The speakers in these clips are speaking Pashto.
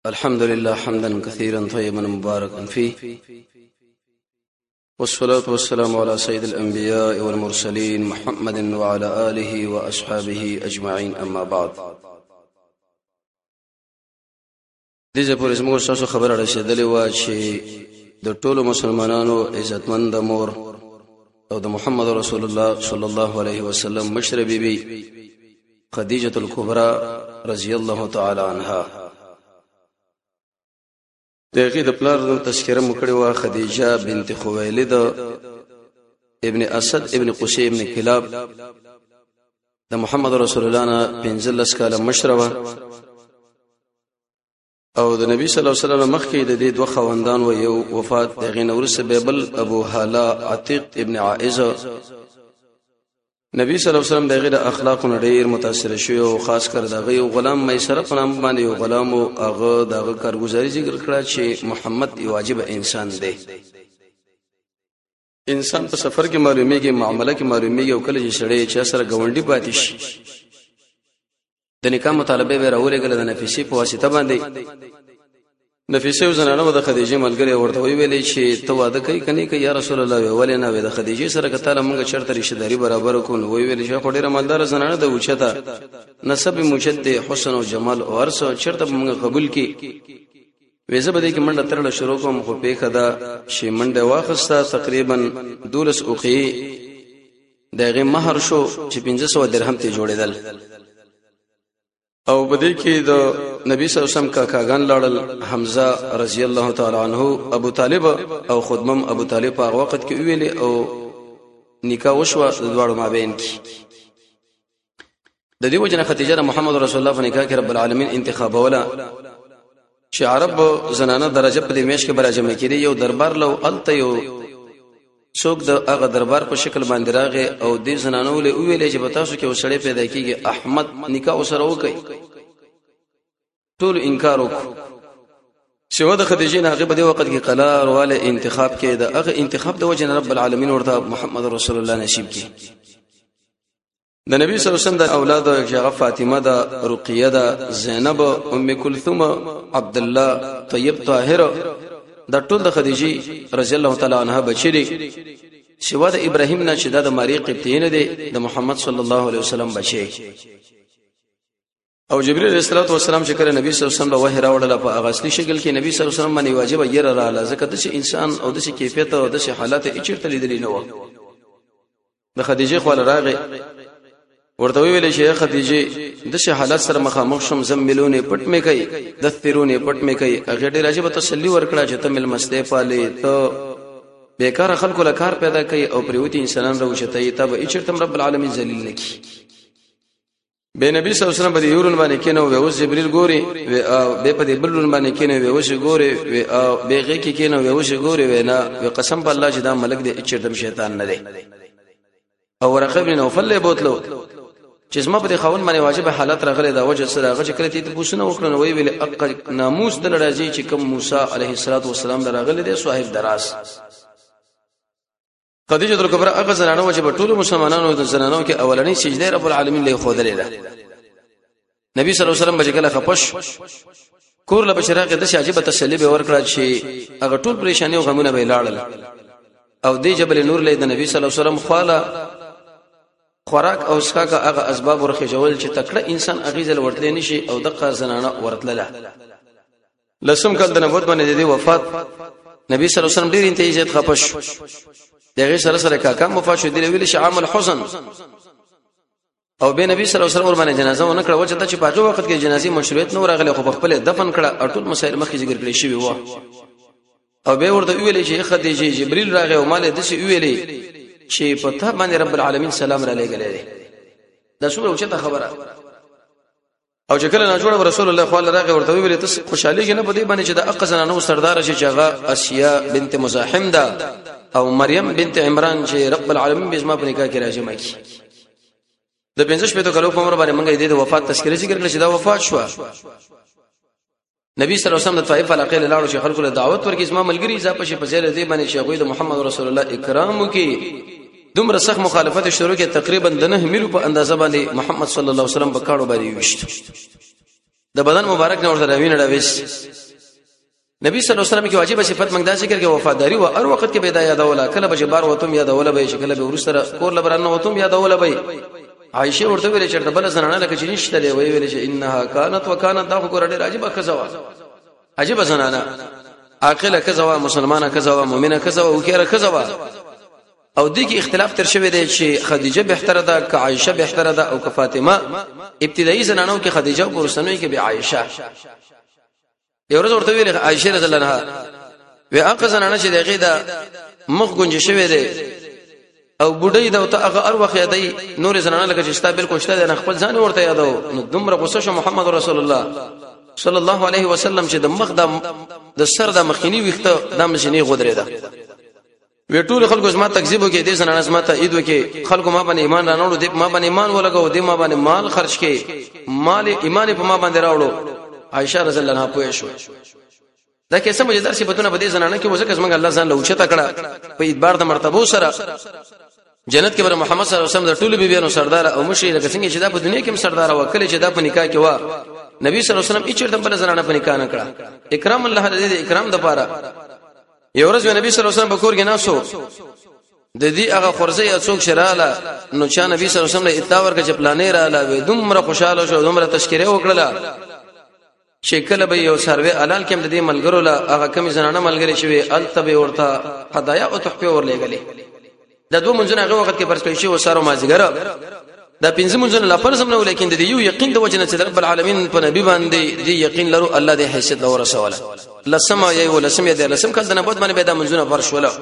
الحمد لله حمدا كثيرا طيبا مباركا فيه، والصلاة والسلام على سيد الأنبياء والمرسلين محمد وعلى آله وأصحابه أجمعين. أما بعد. دغه پورې موږ تاسو خبره رسیدلې و چې د ټولو مسلمانانو عزتمند مور او د محمد رسول الله صلی الله علیه وسلم مشره بیبي خدیجه الکبرى رضی الله تعالی عنها دغه د پلار تذکرہ مکړه وا خدیجه بنت خویلد ابن اسد ابن قصي ابن کلاب د محمد رسول الله نه 15 کاله مشره او د نبی صلی الله علیه وسلم مخکې د دې دوه خوندان و یو وفات دغه نورس بیبل ابو حالا عتیق ابن عائزه نبی صلی الله علیه وسلم دغه د اخلاقونو ډیر متاثر شوی او خاص کر دغه یو غلام میسره په نام باندې یو غلام او هغه دغه کارګزاري ذکر کړه چې محمد یو واجب انسان دی. انسان په سفر کې معلومیږي، معاملې کې معلومیږي او کله چې سړی چې سره غونډي پاتې شي د نکاح مطالبه به راولېګل د نفیسې په واسطه باندې. نفیسه زنانه د خدیجه ملګری ورته ویلې چې ته واده کوي کني که یا رسول الله ولې نه وې د خدیجه سره کته موږ چرته رشتہ داری برابر کوو. ویلې چې خو ډیره مالدار زنانه د اوچته نسب موجد حسن او جمال او ارسو چرته موږ قبول کی. وېزه بده کې منډه ترله شروع کوم خو په خدا شي منډه واخسته تقریبا 12 اوقی دغه مہر شو چې 1500 درهم ته جوړېدل او بده کې د نبی صلی الله علیه وسلم کاکاګان لاړل حمزه رضی الله تعالی عنہ ابو طالب او خدمم ابو طالب په وخت کې ویلې او نکاح وشو د دوړو مابین کې. د دې وجنه خدیجه محمد رسول الله په نکاح کې رب العالمین انتخاب ولا چې عرب زنانه درجه په دې میش کې براجمه کړي یو دربار لو الته یو څوک د هغه دربار په شکل باندې راغی او دې زنانو له ویلې چې تاسو کې وسړې پیدا کیږي احمد نکاح وسره وکي. ټول انکار وکړو چې ود خدیجه نه هغه په دې وخت کې قرار والے انتخاب کې د هغه انتخاب د وجه رب العالمین ورته محمد رسول الله نصیب کړي. د نبی صلی الله علیه وسلم د اولاد هغه فاطمه د رقیه د زینب ام کلثوم عبد الله طیب طاهر دا ټول د خدیجه رضی الله تعالی عنها بچی دي. شوا د ابراهیم نه چې د ماری قبطین دي د محمد صلی الله علیه وسلم بچی او جبرئیل علیه السلام چې کله نبی صلی الله علیه وسلم وحی راوړل په اغاثلی شکل کې نبی صلی الله علیه وسلم باندې واجب یې را ځکه د انسان او د کیفیت او د حالات اچرته لیدلی نه و. د خدیجه خو راغی ورته ویل چې خدیجه د حالات سره مخامخ شم زملونه پټ مې کوي دثرونه پټ مې کوي هغه ډیر عجیب تسلی ورکړه چې تمل مسته پاله ته بیکار خلکو لکار پیدا کوي او پریوتی انسانان راوچته تب اچرتم رب العالمین ذلیل نکی. به نبی صلی الله علیه وسلم په یورن باندې کینو و اوس جبرئیل ګوري به په بلون باندې کینو و اوس ګوري و به غی کې کینو و اوس ګوري و نه قسم په الله چې دا ملک دې اچرتم شیطان نه دی. او ورقه بن نوفل بوتلو چې زما په خاون باندې واجب حالت راغلي دا وجه سره هغه چې کله ته پوښتنه وکړنه وی ویل اق ناموس د راځي چې کوم موسی علیه السلام راغلي دی صاحب دراس. خدیجه الکبرى هغه زنانه چې په ټولو مسلمانانو د زنانو کې اولنۍ سجده رب العالمین له خودلې ده. نبی صلی الله علیه وسلم بجګله خپش کور له بشراغه د عجیب تسلی به ورکړه چې هغه ټول پریشانی او غمونه به لاړل او د جبل نور له نبی صلی الله علیه وسلم خاله خوراک او اسکا کا هغه اسباب ورخه جوړل چې تکړه انسان اغیزل ورتل نشي او دغه زنانه ورتله. لسم کال د نبوت باندې د وفات نبی صلی الله علیه وسلم ډیر انتهیت خپش دغه سره کاکا مفات شو دی ویل شي عامل حزن او به نبی صلی الله علیه وسلم باندې جنازه ونه کړ وجه چې په هغه وخت کې جنازي مشروعیت نو راغله خو خپل دفن کړه او ټول مسائل مخکې ذکر کړی شوی و او به ورته ویل چې خدیجه جبرئیل راغی او مال د شي ویلې چې په ته باندې رب العالمین سلام را لګلې دا څومره اوچته خبره او چې کله نه جوړ رسول الله صلی الله علیه وسلم ورته ویل ته خوشالي کې نه پدې باندې چې د اقزنانو سردار شي چې هغه اسیا بنت مزاحم ده او مریم بنت عمران چې رب العالمین بزما په نکاح کې راځي کی. د 15 په کلو په عمر باندې موږ د وفات تذکرې ذکر کړل چې دا وفات شو. نبی صلی الله علیه وسلم د طائف علاقې له لاړو چې خلکو له دعوت ورکې اسما ملګری اضافه شي په ځای دې باندې چې هغه د محمد رسول الله اکرام کی دومره سخت مخالفت شروع کې تقریبا د 9 میلو په اندازه باندې محمد صلی الله علیه وسلم په کاړو باندې وشت د بدن مبارک نه ورته راوینه راويس نبی صلی الله علیه وسلم کی واجب صفت موږ دا ذکر کې وفاداری او هر وخت کې به دا یادوله کله به بار وتم یادوله به شکل به ورسره کور لبرنه وتم یادوله به عائشه ورته ویل چې بل زنانه لکه چې نشته دی وی ویل چې انها كانت وكانت دا خو ډېر عجیب کزوا عجیب زنانه عاقله کزوا مسلمانه کزوا مؤمنه کزوا او کېره کزوا او دې کې اختلاف تر شوی دی چې خدیجه بهتره ده که عائشه بهتره ده او که فاطمه ابتدایي زنانو کې خدیجه او ورسنوي کې به عائشه یو ورځ ورته ویل عائشه رضی الله عنها وی هغه زنانه چې دغه دا مخ گنج شوی دی او بډای دا ته هغه ار وخت یادای نور زنانه لکه چې ستا بالکل شته نه خپل ځان ورته یادو نو دومره غوسه شو محمد رسول الله صلی الله علیه وسلم چې د مخ د سر د مخینی وخته د مشنی غدره ده وی ټول خلکو زما تکذیب وکي دي زنانه زما ته عید وکي خلکو ما باندې ایمان رانوړو دي ما باندې ایمان ولګو دي ما باندې مال خرج کړي مال ایمان په ما باندې راوړو عائشه رضی الله عنها پوه شو دا کې سمجه در صفاتونه په دې زنانه کې وځه کسمنګ الله ځان لوچته کړه په اعتبار د مرتبه سره جنت کې بر محمد صلی الله علیه وسلم د ټولو بیبيانو سردار او مشرک څنګه چې دا په دنیا کې هم سردار او کله چې دا په نکاح کې وا نبی صلی الله علیه وسلم اچر د بل زنانه په نکاح نه کړه اکرام الله دې اکرام د پاره یو ورځ نبی صلی الله علیه وسلم په کور کې ناسو د دې هغه خورزه یا څوک شراله نو چې نبی صلی الله علیه وسلم اطلاع ورکړه چې پلانې رااله دومره خوشاله شو دومره تشکره وکړه شکل به یو سروي علال کې د دې ملګرو لا هغه کمی زنانه ملګری شوی التبه ورته هدايا او تحفه ورلېګلې د دوه منځونه هغه وخت کې پرسپې شو وسارو مازیګر دا پنځه منځونه لا فرض نه ولیکن د یو یقین د وجنه چې رب العالمین په نبی باندې دی یقین لرو الله دې حیثیت لور رسوله لسما یو لسم دې لسم کله د نبوت باندې به دا منځونه فرض ولا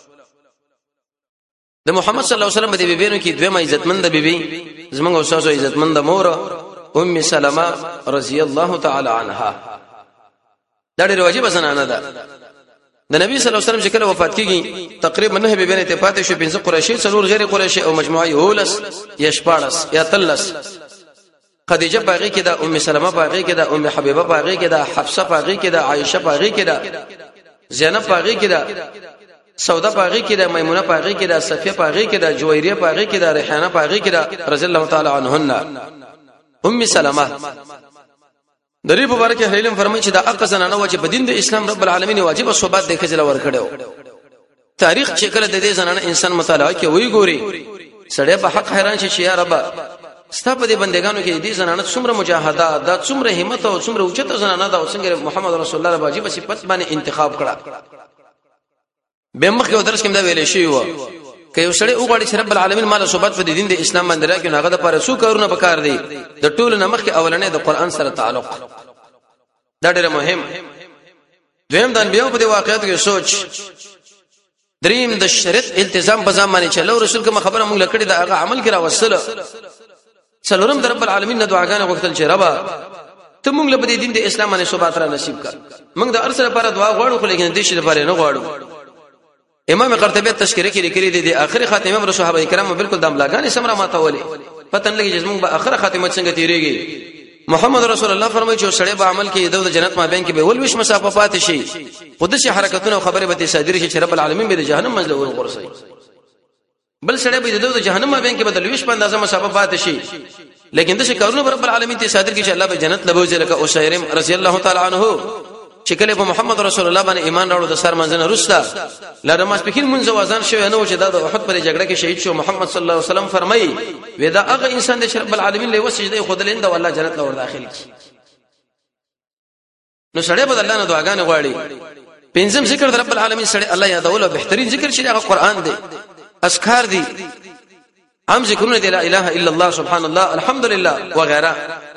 د محمد صلی الله علیه وسلم د بیبینو کې دوه عزتمند بیبي زمونږ اوساسو عزتمند مور ام سلمہ رضی الله تعالی عنها دا ډېر واجب زنانه ده د نبی صلی الله علیه وسلم چې کله وفات کیږي تقریبا نه به بینه ته پاتې شو 5 قریشی څلور غیر قریشی او مجموعي هولس یا شپارس یا تلس خدیجه باغی کې ده ام سلمہ باغی کې ده ام حبیبه باغی کې ده حفصه باغی کې ده عائشه باغی کې ده زینب باغی کې ده سودا باغی کې ده میمونه باغی کې ده صفیه باغی کې ده جویریه باغی کې ده ریحانه باغی کې ده رضی الله تعالی عنهن ام سلمہ دری مبارک علم فرمایي چې دا اقزنانه وجه په دین د اسلام رب العالمین واجب صحبت د خجل ور کړو تاریخ چې کله د دې زنانه انسان مطالعه کوي وی ګوري سړی په حق حیران شي چې یا رب ستاسو د بندګانو کې دې زنانه څومره مجاهده دا څومره همت او څومره اوچته زنانه دا څنګه محمد رسول الله واجب صفت باندې انتخاب کړه به مخ یو درس کې دا ویلې شی و که یو سړی وګړي چې رب العالمین مال صحبت په دین د اسلام باندې راکې هغه د پاره سو کارونه پکار دي د ټولو نمخ کې اولنې د قران سره تعلق دا ډېر مهم دویم د انبیو په دې واقعیت کې سوچ دریم د شریعت التزام په ځان باندې چلو رسول کوم خبره موږ لکړې دا هغه عمل کې راوصله څلورم د رب العالمین د دعاګانې وختل چې رب ته موږ له دین د اسلام باندې صحبت را نصیب کړه موږ د ارسل لپاره دعا غواړو خو لیکن د دې لپاره نه غواړو امام قرطبی تذکرہ کې لیکلي دي د اخر خاتمه پر صحابه کرام بالکل د املاګان سمرا ماته ولي پتن لګي چې موږ به اخر خاتمه څنګه تیریږي محمد رسول الله فرمایي چې سړی به عمل کې د جنت ما بین کې به ولوش مسافه پات شي قدسي حرکتونه او خبره به صادره شي چې رب العالمین به د جهنم منځ له ورسي بل سړی به د جهنم ما بین کې به د لوش په اندازه مسافه پات شي لیکن د شکرونه رب العالمین ته صادر کې چې الله به جنت لبوځي لکه او شیرم رضی الله تعالی عنه چې کله په محمد رسول الله باندې ایمان راوړو د سر منځنه رستا لاره ماسپخین منځ وازان شوی نه و چې د احد پر جګړه کې شهید شو محمد صلی الله علیه وسلم فرمایي ودا هغه انسان د رب العالمین له وسجده خدلند او الله جنت له ور داخل کی نو سړی په الله نه دعاګانې غواړي پنځم ذکر د رب العالمین سړی الله یادول او بهترین ذکر چې هغه قران دی اذکار دی عام ذکرونه دی لا اله الا الله سبحان الله الحمدلله وغيرها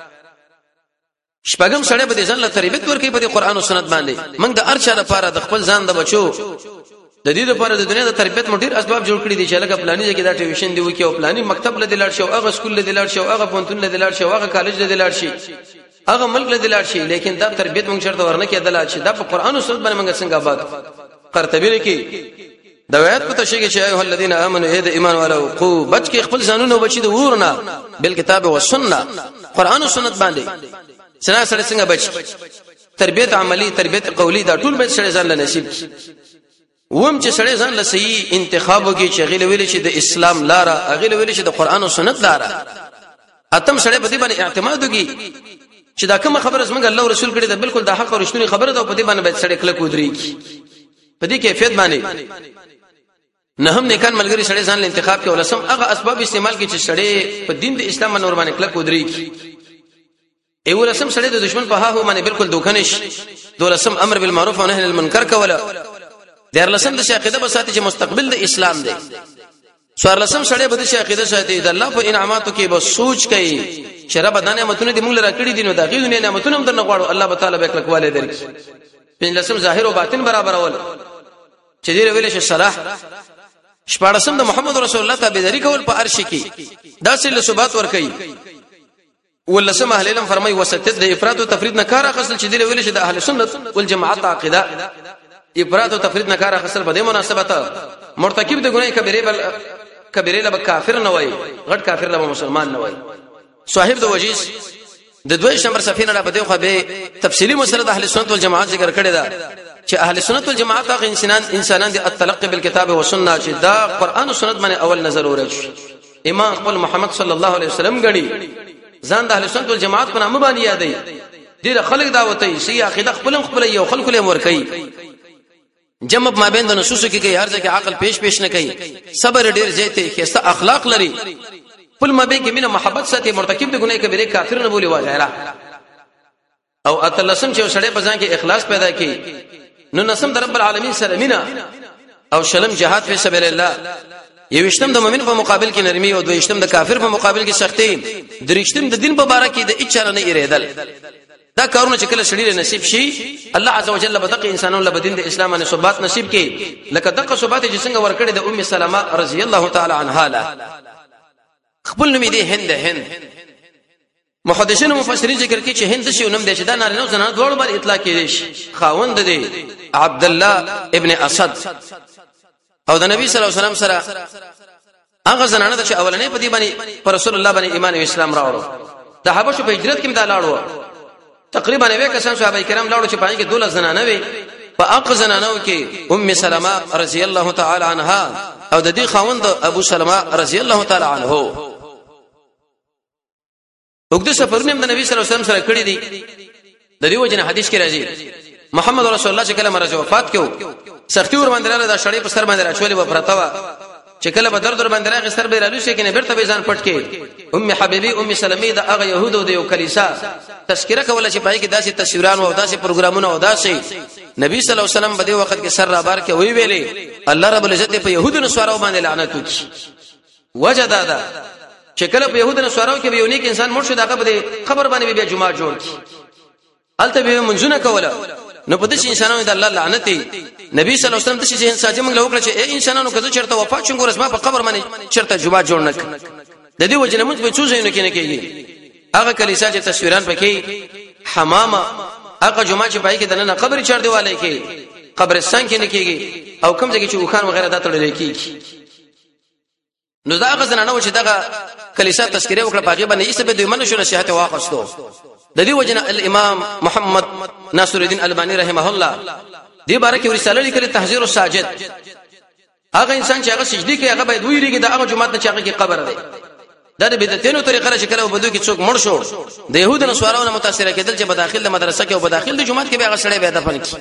شپږم سړی به ځان له تربیت ورکړي په قرآن او سنت باندې موږ د ارشاد لپاره د خپل ځان د بچو د دې لپاره د دنیا د تربیت مډیر اسباب جوړ کړي دي چې لکه پلاني ځکه دا ټیوشن دی وکي او پلاني مکتب له دلار شو هغه سکول له دلار شو هغه پونتون له دلار شو هغه کالج له دلار شي هغه ملک له دلار شي لیکن دا تربیت موږ شرط ورنه کې دلار شي دا په قرآن او سنت باندې موږ څنګه آباد قرطبی لیکي دا آیات په تشریح کې چې ایه الذین آمنوا اې د ایمان والو قو بچ کې خپل ځانونه بچي د ورونه بل کتاب او سنت قرآن او سنت باندې څنګه سره څنګه بچ تربیت عملی تربیت قولی دا ټول به سره ځان له نصیب ووم چې سره ځان له صحیح انتخاب وکي چې غیله ویل شي د اسلام لاره غیله ویل شي د قران او سنت لاره اتم سره په دې باندې اعتماد وکي چې دا کوم خبره زمونږ الله رسول کړي دا بالکل د حق او رښتونی خبره ده په دې باندې باید سړی کله کودريږي په دې کیفیت باندې نه هم نیکان ملګری سړی ځان له انتخاب کې ولسم هغه اسباب استعمال کې چې سړی په دین د اسلام باندې باندې کله کودريږي ای ولسم سړی د دشمن په هاهو باندې بالکل دوکنش دولسم امر بالمعروف او نهي عن المنکر کوله دیر لسم د شاقیده بساته چې مستقبل د اسلام دی سوار لسم سړی به د شاقیده ساتي د الله په انعاماتو کې به سوچ کوي چې رب د نعمتونو دې موږ لرا کړی دي نو دا غي دنیا نعمتونه هم درنه غواړو الله تعالی به کلکواله درکړي پنځه لسم ظاهر او باطن برابر اول چې دې ویل شي صلاح شپارسم د محمد رسول الله تابعداري کول په عرش کې دا سل ثبات ور کوي ولسم اهل علم فرمای وسطت د افراط او تفرید نه کار اخصل چې دې ویل شي د اهل سنت والجماعت عقیده افراط او تفرید نه کار اخصل په دې مناسبت مرتکب د ګناه کبیره له کافر نه وای غټ کافر له مسلمان نه وای صاحب د وجیز د دوه شمبر صفینه را بده خو به تفصیلی مسله د اهل سنت والجماعت ذکر کړی دا چې اهل سنت والجماعت هغه انسانان دي التلقي بالكتاب والسنه چې دا قران او سنت باندې اول نظر ورچ امام خپل محمد صلی الله علیه وسلم غړي ځان د اهل سنت والجماعت په نامه باندې یادای دي خلک دعوتای سی عقیده خپل یو خلکو له مور کوي جمع ما بین د نصوص کې هر ځکه عقل پیش نه کوي صبر ډیر زیاته خسته اخلاق لري خپل ما بین کې مینه محبت ساتي مرتکب د ګناه کبیره کافر نه بولی وغیرہ او اتلسم چې سړی په ځان کې اخلاص پیدا کړي نو نسم د رب العالمین سره مینا او شلم جهاد فی سبیل الله یوشتم د مؤمن په مقابل کې نرمي او دویشتم د کافر په مقابل کې سختي دریشتم د دین په باره کې د اچاره نه ایریدل دا کارونه چې کله شړي نصیب شي الله عزوجل به دغه انسانانو له دین د اسلام باندې ثبات نصیب کړي لکه دغه ثبات چې څنګه ورکړي د ام سلمہ رضی الله تعالی عنها له خپل نوم دی هند محدثین او مفسرین ذکر کوي چې هند شي نوم دی چې دا نارینه او زنانه دوړ بل اطلاق کړي شي خاوند دی عبد الله ابن اسد او د نبی صلی الله علیه وسلم سره هغه زنانه چې اولنې په دې باندې پر رسول الله باندې ایمان او اسلام راوړو د حبشو په هجرت کې دا لاړو تقریبا 90 کسان صحابه کرام لاړو چې پای کې 12 زنانه وي په اق زنانو کې ام سلمہ رضی الله تعالی عنها او د دې خاوند ابو سلمہ رضی الله تعالی عنه وګد سفرونه د نبی صلی الله علیه وسلم سره کړی دي د دې وجنه حدیث کې راځي محمد رسول الله چې کله مرزه وفات کړو سختي ور باندې راځه شړې په سر باندې راچولې و پرتاوه چې کله به درد ور باندې راغی سر به رالو شي کنه بیرته به ځان پټ کې ام حبیبی ام سلمہ د هغه يهودو د یو کلیسا تذکرہ کوله چې پای کې داسې تصویران او داسې پروګرامونه او داسې نبی صلی الله علیه وسلم په دې وخت کې سر را بار کې وی ویلې الله رب العزت په يهودو نسوارو باندې لعنت وکړي وجدادا چې کله په يهودو نسوارو کې به یو نیک انسان مرشد هغه به خبر باندې به جمعه جوړ کړي الته به منځونه کوله نو په دې انسانانو د الله لعنت نبی صلی الله علیه وسلم د شي انسان موږ له وکړه چې اے انسانانو کله چرته وفات شون ګورس ما په قبر باندې چرته جمعه جوړ نک د دې وجه نه موږ به څه ځای نه کېږي هغه کلیسا چې تصویران پکې حمامه هغه جمعه چې پای کې دنه قبر چر دیواله کې قبرستان کې نه کېږي او کوم ځای چې وخان وغیرہ دا تړل کېږي نو دا غزنانه و چې دا کلیسا تذکره وکړه پاګه باندې ایسه به دوی منو شو نصيحت واخستو د دې وجنه الامام محمد ناصر الدین البانی رحمه الله دې باره کې رساله لیکلې تحذير الساجد هغه انسان چې هغه سجدي کوي هغه باید ویریږي دا هغه جمعه نه چې هغه کې قبر دی دا د بدعتونو طریقه چې کله وبدو کې څوک مړ شو د يهودو نسوارو متاثر کېدل چې بداخل د مدرسه کې او بداخل د جمعه کې به هغه سړی به دفن کی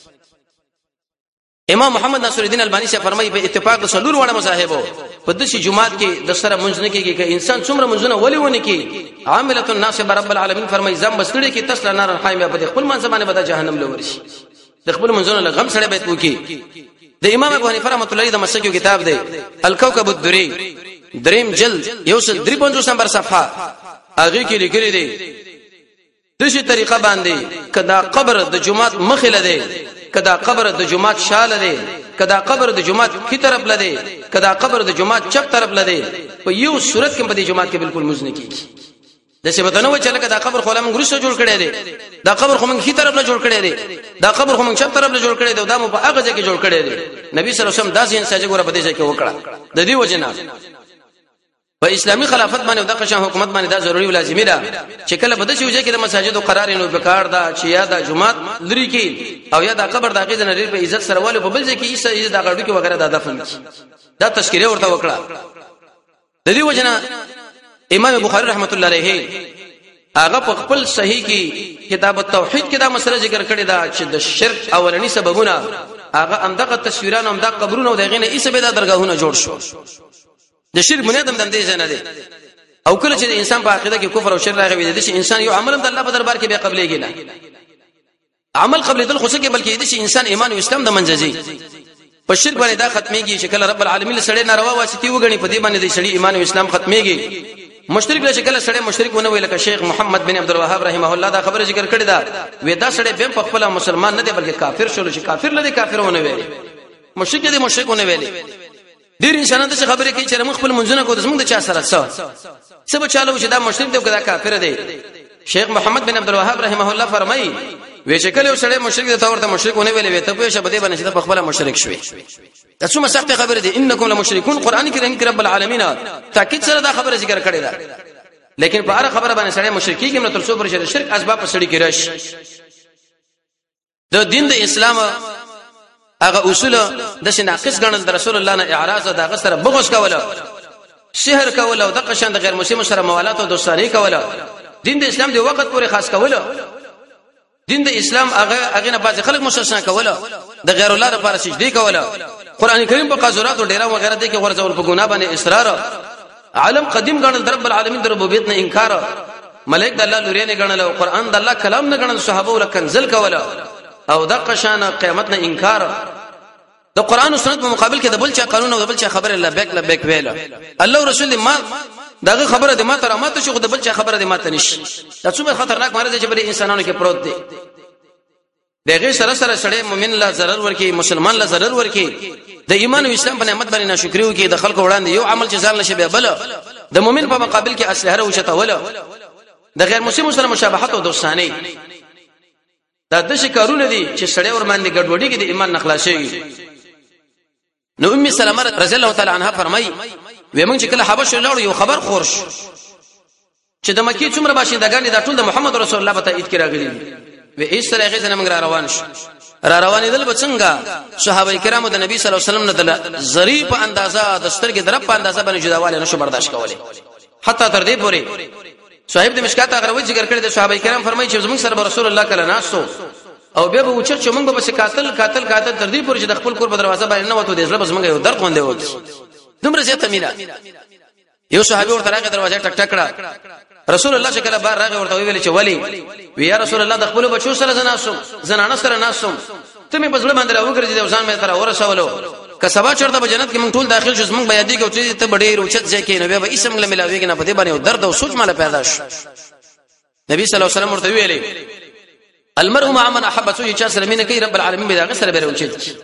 امام محمد ناصر الدین البانی سے فرمایي په اتفاق د سلور وړه مذاهبو په دشي جمعات کې د سره منځ نه کېږي چې انسان څومره منځونه ولي ونه کې عامله الناس رب العالمین فرمایي زم بسړي کې تسلا نار حایمه په خپل منځ باندې به جهنم لورشي د خپل منځونه لغم سره به وکي د امام ابو حنیفه رحمۃ اللہ د مسکیو کتاب دی الکوكب الدری دریم جلد یوسل 53 نمبر صفحه هغه کې لیکلي دی دشي طریقه باندې کدا قبر د جمعات مخله دی کدا قبر د جمعات شاله دی کدا قبر د جمعات کی طرف لده کدا قبر د جمعات چپ طرف لده په یو صورت کې په دې جمعات کې بالکل مزنه کیږي د څه بدنه و چې لکه دا قبر خو لم ګرسه جوړ کړي دي دا قبر خو موږ کی طرف له جوړ کړي دي دا قبر خو موږ چپ طرف له جوړ کړي دي دا مو په هغه ځای کې جوړ کړي دي نبی صلی الله علیه وسلم داسې انسان ګوره په دې ځای کې وکړه د دې وجنه په اسلامي خلافت باندې د قشان حکومت باندې دا ضروري ولازمي ده چې کله په دې وجه کې د مساجد او قرار نو بکار ده چې یا د جمعات لري کې او یا د قبر د غیزن لري په عزت سره والو په بل ځای کې ایسه د غړو کې وغیرہ د دفن دا تشکیره ورته وکړه د دې وجنه امام بخاری رحمت الله علیه هغه په خپل صحیح کې کتاب التوحید کې دا مسله ذکر کړی دا چې د شرک اولنی سببونه هغه اندغه تصویرانو اندغه قبرونو او دغه نه ایسه به دا درگاهونه جوړ شو د شرک منادم دم دې نه دي او کله چې انسان په عقیده کې کفر او شرک راغوي د انسان یو عمل د الله په دربار کې به قبلېږي نه عمل قبل دل خصوصي بلکې د انسان ایمان او اسلام د منځي په شرک باندې دا ختميږي چې کله رب العالمین سره ناروا واسطي وګڼي په دې باندې د شړي ایمان او اسلام ختميږي مشرک له شکل سره مشرک ونه ویل ک شیخ محمد بن عبد الوهاب رحمه الله دا خبره ذکر کړی دا ودا سره به په خپل مسلمان نه دی بلکې کافر شول شي کافر لدی کافرونه ویلي مشرک دي مشرکونه ویلي ډیر انسانانو څه خبره کوي چې موږ خپل منځونه کو د موږ د چا سره څه به چالو چې دا مشرک دی او دا کافر دی شیخ محمد بن عبد الوهاب رحمه الله فرمایي وی چې کله سره مشرک دی تورته مشرکونه ویلي ته په شبده باندې چې په خپل مشرک شوی تاسو سخت خبره دي انکم لمشرکون قران کریم کې رب العالمین تاکید سره دا خبره ذکر کړی دا لیکن په اړه خبره باندې سره مشرکی کې نو تر څو پر شرک اسباب په سړی کې راشي د دین د اسلام هغه اصول د شناقص غنل د رسول الله نه اعراض د غسر بغض کوله شهر کوله او د قشان د غیر مسلمان سره موالات او دوستانه کوله دین د اسلام دی وخت پورې خاص کوله دین د اسلام هغه نه بعض خلک مستثنا کوله د غیر الله لپاره سجدي کوله قران کریم په قاذورات او ډیره وغیرہ دي کې ورزول په ګناه باندې اصرار عالم قدیم غنل رب العالمین د ربوبیت نه انکار ملائک د الله لوري نه غنل او قران د الله کلام نه غنل صحابه ول کنزل کوله او د قشان قیامت نه انکار د قران او سنت په مقابل کې د بل چا قانون او د بل چا خبره لبیک ویله الله او رسول ما دغه خبره د ما تر ما ته شو د بل چا خبره د ما ته نشي دا څومره خطرناک مرض دی چې بری انسانانو کې پروت دی دغه سره سړی مؤمن لا ضرر ورکی مسلمان لا ضرر ورکی د ایمان او اسلام په نعمت باندې ناشکری وکي د خلکو وړاندې یو عمل چې ځان نشي به بل د مؤمن په مقابل کې اسلحه وشته ولا د غیر مسلمان سره مشابهت او دوستانه دا د شکارونه دي چې سړی ور باندې ګډوډي کې د ایمان نخلاصي نو ام سلمہ رضی الله تعالی عنها فرمایي ومن چې کله حبش لاړو یو خبر خورش چې د مکی څومره باشندگان د ټول د محمد رسول الله په تایید کې راغلي وی ایس سره هغه څنګه را روان شو را روان دل بڅنګا صحابه کرامو د نبی صلی الله علیه وسلم نه د ظریف اندازا د سترګې درپ په اندازا باندې جداواله نشو برداشت کولای حتی تر دې پورې صاحب د مشکات هغه وځي ذکر کړی د صحابه کرام فرمایي چې زموږ سره رسول الله کله ناسو او به وچر چې موږ به قاتل تر دې پورې چې د خپل کور په دروازه باندې نه وته د اسلام زموږ یو درد غونډه وته دومره زیاته مینا یو صحابي ورته راغی دروازه ټک ټک کړه رسول الله شکل بار راغی ورته ویل چې ولی وی یا رسول الله د خپل بچو سره زنانه سره ناسوم ته مې بزړه باندې راوګرځي د ځان مې تر ورسولو که سبا چرته په جنت کې موږ ټول داخل شو موږ بیا دې کې چې ته ډېر اوچت ځکه نو به اسم له ملاويږي نه په دې باندې درد او سوچ مال پیدا شو نبی صلی الله علیه وسلم ورته ویلي المرء مع من احب سوء چا سره مين کوي رب العالمین به دا سره به اوچت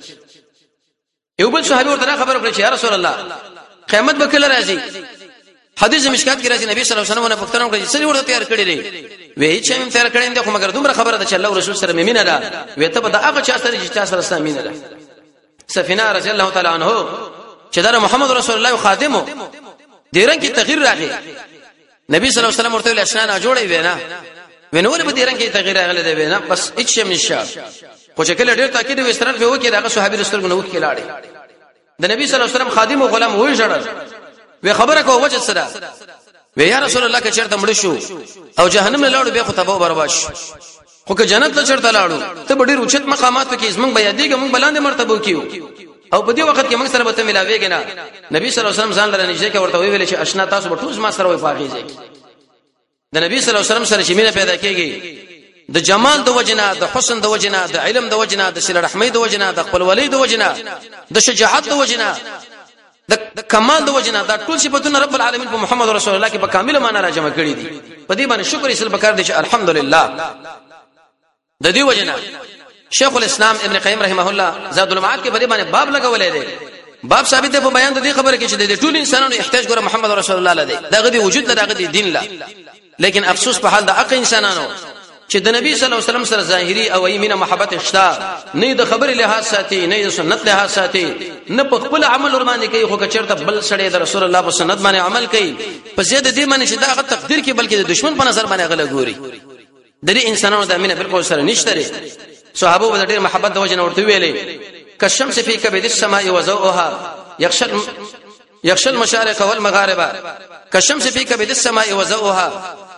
یو بل صحابي ورته خبر کړی چې یا رسول الله قیامت به کله راځي حدیث مشکات کې راځي نبی صلی الله علیه وسلم نه پختنه کړی چې ورته تیار کړی دی وی چې هم تیار کړی دی خو مګر دومره خبره ده چې الله رسول سره مینه ده وی ته به دا هغه چا سره چې چا سره سامینه ده سفینه رضی الله تعالی عنه چې دا محمد رسول الله خادمو دیرن کې تغییر راغی نبی صلی الله علیه وسلم ورته ویل اسنانه جوړی وینا ونور په دیرن کې تغییر راغلی دی وینا بس هیڅ شم نشه خو چې کله ډیر تاکید وسترن په وکي دا صحابي رسول نو کې لاړې د نبی صلی الله علیه وسلم خادم او غلام وې جوړل وی خبره کو وجه سره وی یا رسول الله که چرته مړ شو او جهنم له لاړو به خو تبو برباش خو که جنت له چرته لاړو ته ډیر اوچت مقامات کې زمنګ بیا دیګه مونږ بلاندې مرتبه کیو او په دې وخت کې موږ سره به ته ملاويږي نه نبی صلی الله علیه وسلم ځان لره نږدې کې ورته ویل چې آشنا تاسو به ټول ما سره وای پاږي د نبی صلی الله علیه وسلم سره چې مینه پیدا کیږي د جمال د وجنه د حسن د وجنه د علم د وجنه د صله رحمی د وجنه د خپل ولی د وجنه د شجاعت د وجنه د کمال د وجنه دا ټول صفاتونه رب العالمین په محمد رسول الله کې په کامل معنا را جمع کړي دي په دې باندې شکر یې بکار دي چې الحمدلله د دې وجنه شیخ الاسلام ابن قیم رحمه الله زاد المعاد کې په دې باندې باب لګولې دي باب ثابت دی په بیان د دې خبره کې چې د ټول انسانانو احتیاج ګره محمد رسول الله لدی دغه دی وجود دغه دی دین لا لیکن افسوس په حال د اق انسانانو چې د نبی صلی الله علیه وسلم سره ظاهری او ایمنه محبت اشتا نه د خبر لحاظ ساتي نه د سنت لحاظ ساتي نه په خپل عمل ور باندې کوي خو کچرته بل سړی د رسول الله په سنت باندې عمل کوي په زیاده دې باندې چې دا غو تقدیر کې بلکې د دشمن په نظر باندې غل ګوري د دې انسانانو د امینه بالکل سره نشته لري صحابه د ډېر محبت د وجه ورته ویلې کشمس فی کبد السماء وضوءها يخشى المشارق والمغارب كالشمس في كبد السماء وضوءها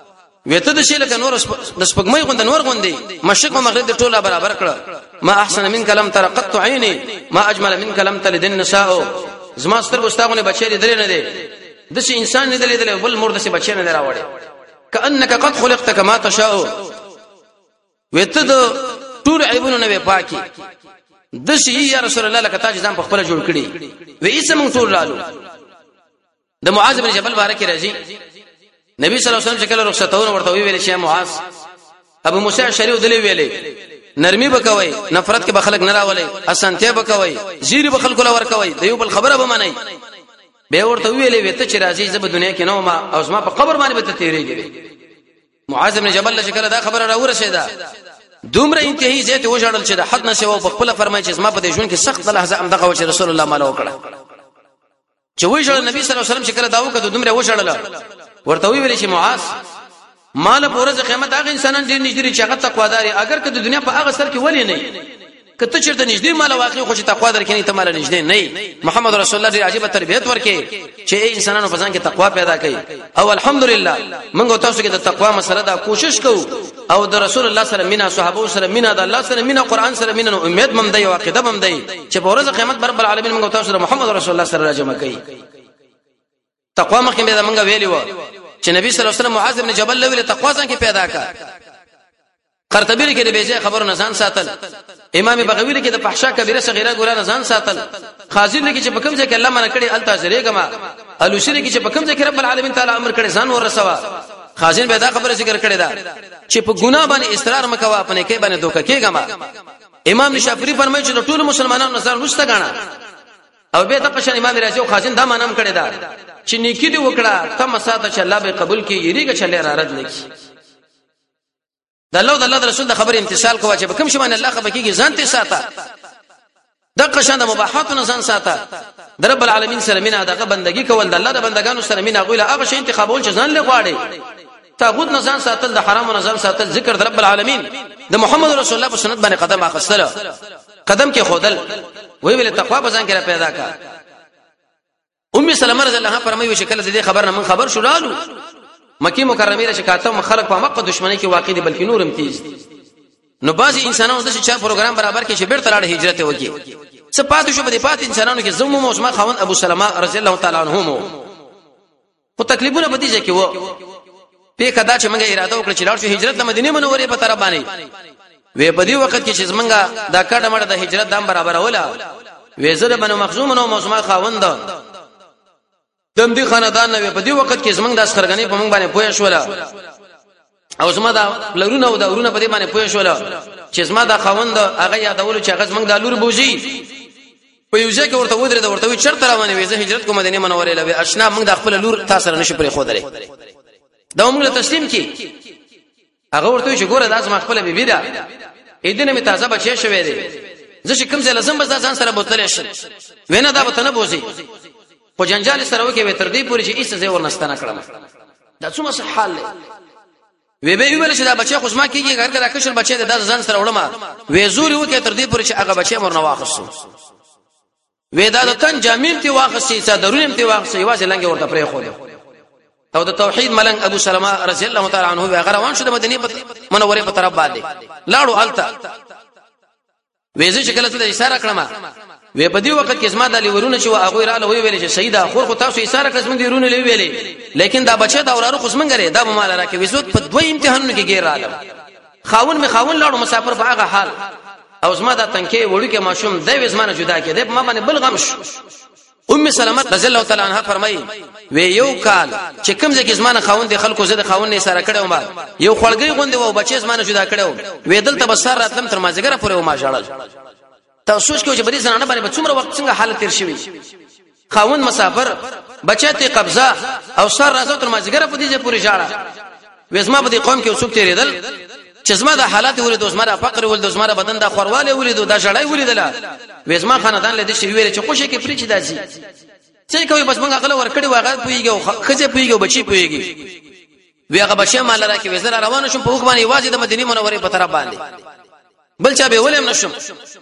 وته د شي لکه نور د سپګمې غوند نور غوندي مشرق او مغرب د ټوله برابر کړه ما احسن من کلام تر قط عيني ما اجمل من کلام تلد النساء زما ستر ګستاغونه بچی دي درې نه دي د شي انسان نه دي بل مرده شي بچی نه راوړي کانك قد خلقت كما تشاء وته د ټول عیبونه نه پاکي د شي یا رسول الله لکه تاج ځان په خپل جوړ کړي وې اسم ټول رالو د معاذ بن جبل بارک راځي نبی صلی الله علیه وسلم چې کله رخصتونه ورته ویل شي معاذ ابو موسی اشعری ودلی ویلې نرمي بکوي نفرت کې بخلق نه راولي اسانته بکوي زیری بخلق لا ور کوي د یو بل خبره به منئ به ورته ویلې وته چې راځي زب دنیا کې نو ما او ما په قبر باندې به تیریږي معاذ بن جبل چې کله دا خبره راورسېده دومره انتهایی زیات وژړل چې د حد نه سیو په خپل فرمایي چې ما په دې ژوند کې سخت لحظه ام دغه چې رسول الله مالا وکړه چې وژړل نبی صلی الله علیه وسلم چې کله دا وکړه دومره وژړل ورته ویل چې معاذ مال په ورځ قیامت هغه انسانان ډیر نږدې چې هغه تقواداري اگر که د دنیا په هغه سر کې ولې نه کته چیرته نږدې مال واقع خو چې تقوادار کینی ته مال نږدې نه محمد رسول الله عجیب تربیت ورکې چې انسانانو په ځان کې تقوا پیدا کړي او الحمدلله موږ تاسو کې د تقوا مسله دا کوشش کوو او د رسول الله سره مینا صحابه سره مینا د الله سره مینا قران سره مینا امید مم دی او عقیده مم دی چې په ورځ قیامت رب العالمین موږ تاسو سره محمد رسول الله سره راجمع کړي تقوا مخکې به موږ ویلی و چې نبی صلی الله علیه وسلم معاذ بن جبل له تقوا څنګه پیدا کا قرطبی کې د بیځه خبرو نزان ساتل امام بغوی کې د فحشا کبیره صغیره ګور نزان ساتل خازن کې چې په کوم ځای کې الله منع کړي ال تاسریګما الوشری کې چې په کوم ځای کې رب العالمین تعالی امر کړي ځان ورسوا خازن به دا خبره ذکر کړي دا چې په ګناه باندې اصرار مکوا خپل کې باندې دوکه کېګما امام نشافری فرمایي چې ټول مسلمانانو نظر نشته غاڼه او به د قشن امام رازي او خازن دا مانم کړي دا چې نیکی دی وکړه تم ساته چې الله به قبول کړي یریګه چې الله رارد نکي د الله رسول د خبر امتثال کوه چې کوم شي باندې الله خبر کیږي ځان ته ساته د قشن د مباحات نه ځان ساته د رب العالمین سره مینا دغه بندگی کول د الله د بندگانو سره مینا غوله هغه شی انتخابول چې ځان له غواړي تاغوت نه ځان ساتل د حرام نه ځان ساتل ذکر د رب العالمین د محمد رسول الله په سنت باندې قدم اخستل قدم کې خودل وی ویل تقوا بزن کې پیدا کا ام سلمہ رضی الله عنها فرمایي چې کله دې خبر نه من خبر شولالو مکی مکرمه له شکایتو خلق په مقه دښمنی کې واقع دي بلکې نورم تیز نو بعضی انسانانو د چا پروګرام برابر کې چې بیرته لاړ هجرت وکي څه پاتې شو به پاتې انسانانو کې زمو موسمه خوند ابو سلمہ رضی الله تعالی عنه په تکلیفونه بدیږي کې وو په کدا چې موږ اراده وکړه چې لاړ شو هجرت د مدینه منورې په طرف باندې وې په دې وخت کې چې زمونږه دا کډه مړه د هجرت دام برابر ولا وې زړه بنو مخزوم نو موسمه خوند دم دي خاندان نه په دې وخت کې زمونږ د اسخرګنې په موږ باندې پوه شولا او زما دا لرونه او دا ورونه په دې باندې پوه شولا چې زما دا خوند هغه یادول چې هغه زمونږ د لور بوجي په یو ځای کې ورته ودرې دا ورته چرته روانه وې زه هجرت کوم مدینه منورې لوي آشنا موږ د خپل لور تاسو سره نشو پرې خو درې دا موږ تسلیم کی هغه ورته چې ګوره دا زما خپل بیبي ده اېدنه می تازه بچی شوې ده زه چې کوم ځای لازم بس ځان سره بوتل شم وینه دا به تنه بوزي خو جنجال سره وکي به تر دې پورې چې ایسه زې ورنستانه کړم دا څومره صح حال دی وی به ویل چې دا بچی خو ما کیږي هر کله کشر بچی د ځان سره وړم وې زوري وکي تر دې پورې چې هغه بچی مور نه واخصو وې دا د تن جامین تی واخصي صدرونم تی واخصي واسه لنګ ورته پرې خو او د توحید ملنګ ابو سلمہ رضی الله تعالی عنہ هغه روان شو د مدینه منورې په طرف باندې لاړو التا وېزه شکل ته اشاره کړم وې په دې وخت کې اسما د لورونه چې هغه رااله وی ویل چې سیدا خور خو تاسو اشاره کړم دې رونه لوي ویلې لیکن دا بچی دا ورارو قسمنګره دا مال راکې وېزوت په دوه امتحانونو کې ګیر رااله خاون لاړو مسافر په هغه حال او اسما دا تنکي وړو کې ماشوم د وېزمانه جدا کې د ما باندې بل غمش ام سلمہ رضی الله تعالی عنها فرمایي و یو کال چې کوم ځکه زمانه خاوند د خلکو زده خاوند نه سره کړو ما یو خړګي غوندې و بچي زمانه جدا کړو و دلته بسر راتلم تر مازیګره پورې و ما ژړل تاسو سوچ کوئ چې بری زنانه باندې څومره وخت څنګه حالت تیر شوی خاوند مسافر بچی ته قبضه او سر راځو تر مازیګره په دې پورې ژړا وېزما په دې قوم کې وسوک تیرېدل چې زما د حالات ولید زما د فقر ولید زما د بدن د خورواله ولید د شړای ولیدله وېزما خاندان له دې شی ویل چې خوشی کې پری چې داسي څه کوي بس موږ غل ورکړي واغ پویږي خځه پویږي بچي پویږي ویغه بچي مال راکې وزر روان شم په وګ باندې واځي د مدینه منورې په طرف باندې بل چا به ولیم نشم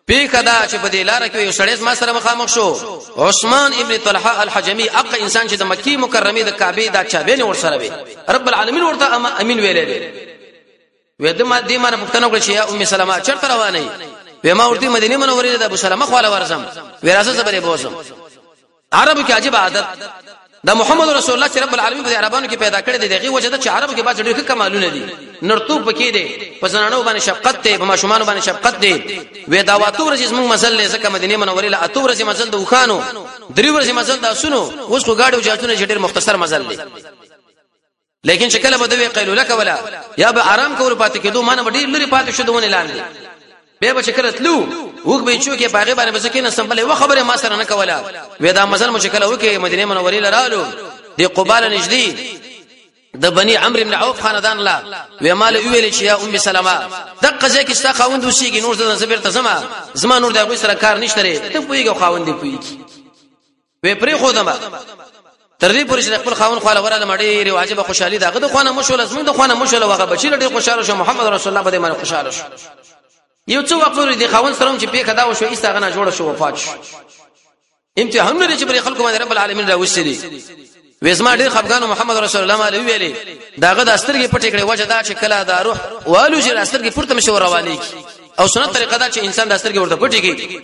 پیکدا چې په دې لار کې یو سړی ما سره مخامخ شو عثمان ابن طلحه الحجمی اق انسان چې د مکی مکرمه د کعبه د چابین ور سره وي رب العالمین ورته امین ویلې وې د ما دې ما پښتنه کړ چې یا ام سلمہ چرته روانه وي ما ورته مدینه منوره د ابو سلمہ خواله ورزم وراسه زبرې بوزم عربو کې عجیب عادت دا محمد رسول الله چې رب العالمین په عربانو کې پیدا کړی دی دغه وجه د چې عربو کې با ډېر کمالونه دي نرتوب پکې دي په زنانو باندې شفقت دی په ماشومان باندې شفقت دی وې دا واتو ورځ موږ مسل زکه مدینه منوره له اتو ورځ مسل د وخانو درې ورځ مسل د اسونو اوس کو گاډو جاتونه ډېر مختصر مسل دی لیکن شکل به دوی قیلوله کولا یا به آرام کول پاتې کېدو مانه ډېر لري پاتې شو دونه لاندې به شکل تلو وګ به چوکې پاغه باندې بسکینه سمبلې و خبره ما سره نه کولا وې دا مزل مشکل وکي مدینه منوره لرالو دی قباله نجدي د بني عمرو بن عوف خاندان لا و مال ویل چې یا ام سلمہ دغه ځکه چې تا خوند وشيږي نور د زبر ته زما نور دغه سره کار نشته ته پویګو خوند دی پویږي و پرې خو دما تر دې پورې چې خپل خاون خاله وراله مړی واجب خوشحالي دغه د خوانه مشول زموږ د خوانه مشول وغه بچی ډېر خوشاله شو محمد رسول الله باندې خوشاله شو یو څو وخت ورې د خاون سره چې پیخه دا وشو ایسته غنا جوړ شو وفات شو امتحان لري چې پر خلکو باندې رب العالمین راوستي وېزما ډېر خفګان محمد رسول الله علیه ویلي داغه د استرګې پټې کړې وجه دا چې کله دا روح والو چې استرګې پورته مشو رواني او سنت طریقه دا چې انسان د استرګې ورته پټې کی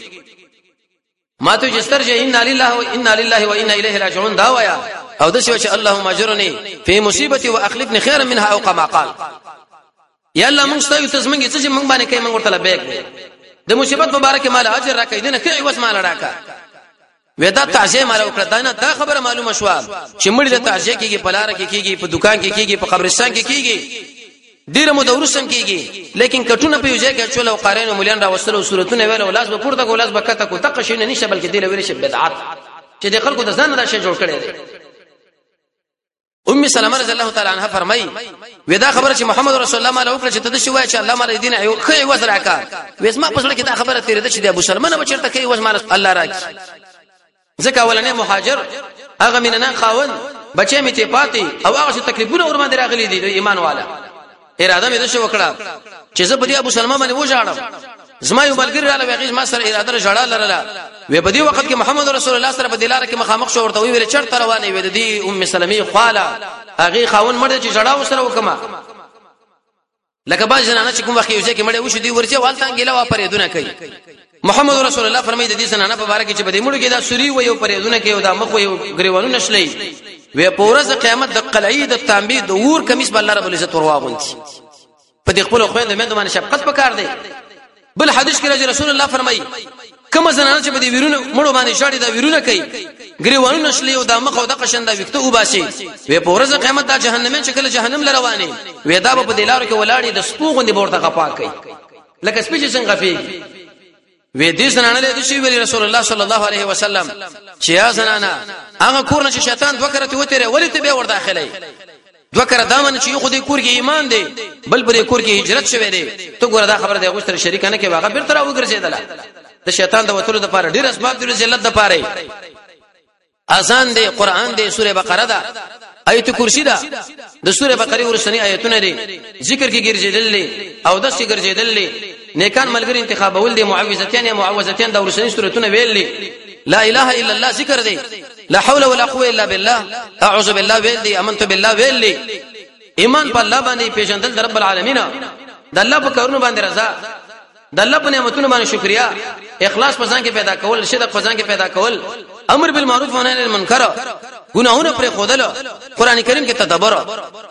ماته چې سترجه ان لله و انا الیه راجعون دا ویا او د شي چې اللهم اجرني فی مصیبتي واخلفني خيرا منها او كما قال یا الله موږ ستاسو ته زمونږ چې موږ باندې کوي موږ ورته لبیک د مصیبت مبارک مال اجر راکې دنه کوي وس مال راکا ودا تعزیه مال وکړه دا خبره معلومه شو چې مړي د تعزیه کېږي په لار کې کېږي په دکان کې کېږي په قبرستان کې کېږي ډیره مو دورسم کېږي لیکن کټونه په یوځای کې چول او قارین او مليان را وصلو صورتونه ویل او لاس به پورته کو لاس به کته کو تقشین نشه بلکې دی ویل شي بدعت چې د خلکو د ځان راشه جوړ کړي دي ام سلمہ رضی الله تعالی عنها فرمایي ودا خبره چې محمد رسول الله علیه وکړه چې ته شوای چې الله مال دین ایو خې وزراکا وېسما په سره کې دا خبره تیرې ده چې د ابو سلمہ نه بچرته کوي وز مال الله راکی ځکه ولنه مهاجر هغه مینه خاون بچې میته پاتې او هغه تکلیفونه ور باندې راغلي دي ایمان والا اراده مې ده شو وکړه چې زه په ابو سلمہ باندې وژاړم زما یو بلګری رااله وغیز ما سره اراده جړه لرله و په دې وخت کې محمد رسول الله سره په دلاره کې مخامخ شو ورته ویل چرته روانه وي د دې ام سلمې خاله هغه خاون مړ چې جړه وسره وکما لکه باز نه چې کوم وخت یو ځکه مړ وشو دی ورچه والتان ګیلا وا پرېدونه کوي محمد رسول الله فرمایي د دې سنانه په باره کې چې بده مړ کې دا سوري و یو پرېدونه کوي او دا مخ یو غریوانو نشلې و په ورځ قیامت د قلعې د تانبې د ور کمیس بل رب العزت ورواغونتي په دې خپل خويند مې د باندې شفقت پکار دی بل حدیث کې رسول الله فرمایي کوم زنانه چې په دې ویرونه مړو باندې شاړي دا ویرونه کوي غریوانو نشلې او د مخ او د قشنده وکته وباسي و په ورځ قیامت د جهنم چې کله جهنم لرواني و دا په دلارو کې ولاړی د سپوغندې ورته غپا کوي لکه سپیچ څنګه غفي و دې زنانه له دې ویلي رسول الله صلی الله علیه وسلم چې یا زنانه هغه کورنه چې شیطان وکړه وته ولې ته به ور داخلي دوکره دامن چې خو دې کور کې ایمان دی بل پر کور کې هجرت شوه دی ته ګوره دا خبره دی غوښتل شریک نه کې واغه بیرته راوګرځیدل د شیطان د وتلو د پاره ډیر اسباب د ذلت د پاره اذان دی قران دی سوره بقره ده آیت کرسی ده د سوره بقره ورسنی آیتونه دي ذکر کې ګرځیدل او د څه ګرځیدل نیکان ملګری انتخابول دي معوذتين یا معوذتين د ورسنی سورتونه ویل لا اله الا الله ذکر دی لا حول ولا قوه الا بالله اعوذ بالله ویل دي امنت بالله ویل دي ایمان په الله باندې پیژندل د رب العالمین د الله په کارونو باندې رضا د الله په نعمتونو باندې شکریا اخلاص په ځان کې پیدا کول صدق په ځان کې پیدا کول امر بالمعروف و نهی عن المنکر ګناهونه پر خودل قران کریم کې تدبر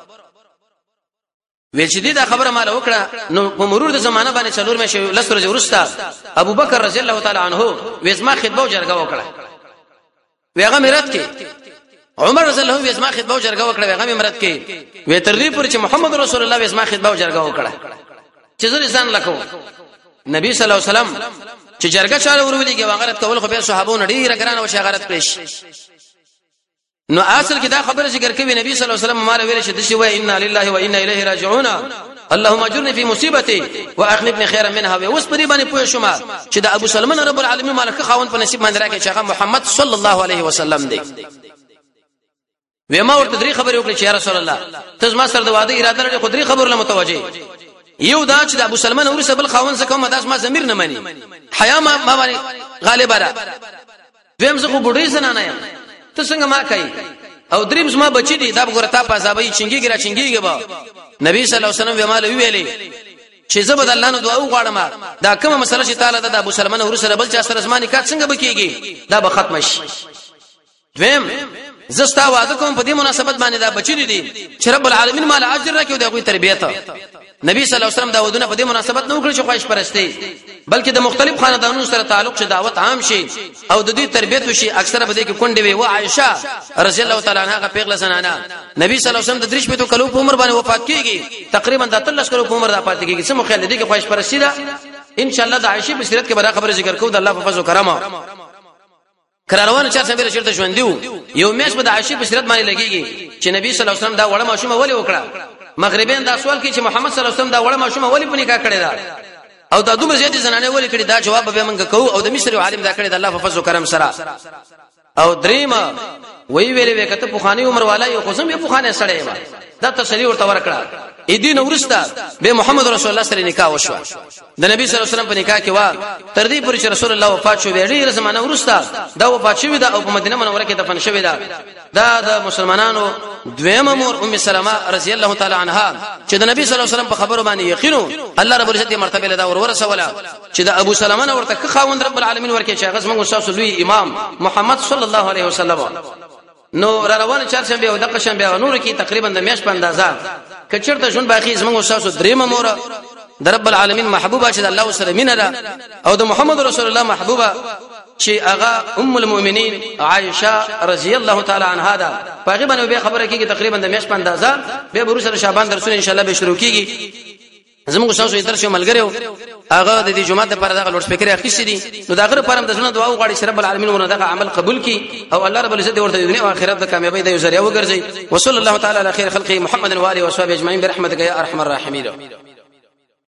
ویل چې دا خبره مال وکړه نو په مرور د زمانہ باندې څلور مې شو لسره ورستا ابو بکر رضی الله تعالی عنہ وېزما خطبه او جرګه وکړه ویغه مراد کې عمر رضی الله عنه وېزما خطبه او جرګه وکړه ویغه مراد کې وې تر دې پورې چې محمد رسول الله وېزما خطبه او جرګه وکړه چې زه ځان لکو نبی صلی الله علیه وسلم چې جرګه چاله ورولېږي واغرت کول خو به صحابو نډیره ګرانه او شغارت پېښ نو اصل کې دا خبره ذکر کوي نبی صلی الله علیه وسلم مال ویل چې د شی و ان لله و انا الیه راجعون اللهم اجرني في مصيبتي واخلفني خيرا منها وس پرې باندې پوه شوم چې د ابو سلمان رب العالمین مالک خاون په نصیب باندې راکې چې هغه محمد صلی الله علیه وسلم دی وما ورته درې خبرې وکړې چې یا رسول الله ته ما سره د واده اراده لري خو درې خبرو له متوجه یو دا چې د ابو سلمان ورسره بل خاون څخه کوم داس ما ضمیر نه مانی حیا ما باندې غالب را دویم زه خو بډای زنانه یم ته څنګه ما کوي او دریم زما بچی دي دا وګورتا پازابې چنګيږي را چنګيږي با نبی صلی الله علیه وسلم ویمال ویلې چې زه به الله نه دعا وغواړم دا کومه مسله چې تعالی د ابو سلمان ورسره بل چا سره زماني کات څنګه بکیږي دا به ختم شي دویم زستا وعده کوم په دې مناسبت باندې دا بچی دي چې رب العالمین مال اجر راکړي دا کوئی تربیت نبی صلی الله علیه وسلم دا ودونه په دې مناسبت نه وکړي چې خواهش پرستی بلکې د مختلف خاندانونو سره تعلق شي دعوت عام شي او د دې تربیت وشي اکثره به دې کې کونډې وي او عائشه رضی الله تعالی عنها پیغله زنانه نبی صلی الله علیه وسلم د دریش په کلو په عمر باندې وفات کیږي تقریبا د 13 کلو په عمر دا پات کیږي سم خیال دې کې خواهش پرستی دا ان شاء الله د عائشه په سیرت کې برا خبره ذکر کوو د الله په فضل او کرم کراروان چا څنګه شرط ژوند دیو یو میش په د عائشه په سیرت باندې لګیږي چې نبی صلی الله علیه وسلم دا وړه ماشومه ولې وکړه مغربین دا سوال کوي چې محمد صلی الله علیه وسلم دا وړه ماشومه ولې په نکاح کړی دا او دا دومره زیاتې زنانه ولې کړی دا جواب به موږ کوو او د مصر عالم دا کړی د الله په فضل او کرم سره او دریما وی ویلې وکته په خاني عمر والا یو قسم یو په خانه سړی و دا تسلی ورته ورکړه اې دین ورستا به محمد رسول الله سره نکاح وشو د نبی صلی الله علیه وسلم په نکاح کې وا تر دې پورې چې رسول الله وفات شو ډېر زمانہ ورستا دا وفات شوی دا او په مدینه منوره کې دفن شوی دا د مسلمانانو دویمه مور ام سلمہ رضی الله تعالی عنها چې د نبی صلی الله علیه وسلم په خبرو باندې یقینو الله رب العزت مرتبه لدا ورسوله چې د ابو سلمہ ورته خاوند رب العالمین ورکه چې هغه موږ استاد لوی امام محمد صلی الله علیه وسلم نو روان چهارشنبه او دغه شنبه نور کې تقریبا د میاش په اندازا کچرته جون باقی زموږ استاد دریمه مور د رب العالمین محبوبه چې الله سره مینه ده او د محمد رسول الله محبوبه چې هغه ام المؤمنین عائشه رضی الله تعالی عنها ده تقریبا به خبره کیږي تقریبا د میاش په اندازا به بروسره شعبان درسونه ان شاء الله به شروع کیږي زموږ استاد درس یو ملګریو هغه د دې جمعه لپاره دغه لوډ سپیکر اخیستی دي نو دا غره پرم د زړه دعا وغواړي چې رب العالمین ورته دغه عمل قبول کړي او الله رب العزت ورته د دنیا او آخرت د کامیابی د یو ذریعہ وګرځي وصلی الله تعالی علی خیر خلقه محمد و علیه و صحبه اجمعین برحمتک یا ارحم الراحمین